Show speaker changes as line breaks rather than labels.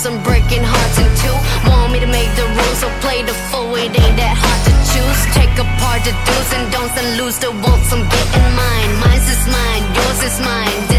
rules, I'm breaking hearts in two. Want me to make the rules, so play the fool, it ain't that hard to choose. Take apart the do's and don'ts and lose the wants, I'm getting mine. Mine's is mine, yours is mine.